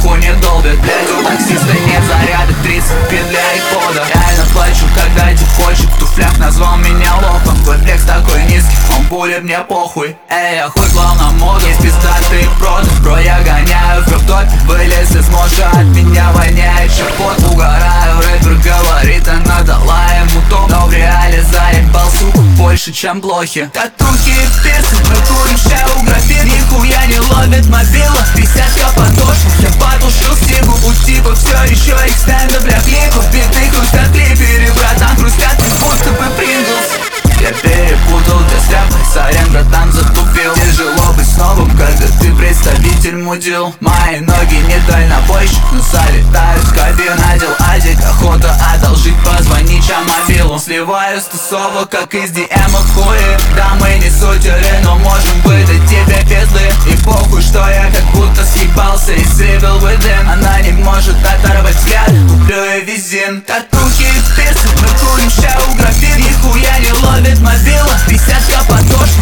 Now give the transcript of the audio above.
трубку не долбит. Блять, у таксиста нет заряда, 30 петля и пода. Реально плачу, когда хочет в туфлях назвал меня лохом. Твой флекс такой низкий, он будет мне похуй. Эй, я хоть глав на моду, есть пиздатые проды. Бро, я гоняю в топе, вылез из мошка. От меня воняет чепот, угораю. Рэпер говорит, она дала ему топ, но в реале заебал, сука, больше, чем блохи. Татухи и пирсы, мы куримся у графин. Нихуя не ловит мобила, 50к подошву. Я потушил стигу, у типа все еще экстенда, бля, клику. Биты хрустят в клипере, братан, хрустят как будто бы Принглс. Я перепутал без рэпа, сорян, братан, затупил. Тяжело быть снобом, когда ты представитель мудил. Мои ноги не дальнобойщик, но залетают в кабину. Надел азик, охота одолжить, позвонить мобилу. Сливаю с тусовок, как из DM хуи. Да мы не сутеры, но можем выдать тебе пизды. И похуй, что я как будто съебался из Evil Within. Она не может оторвать взгляд, куплю ей визин. Татухи и пирсы, мы куримся у графин. Нихуя не ловит мобила, 50к подошв.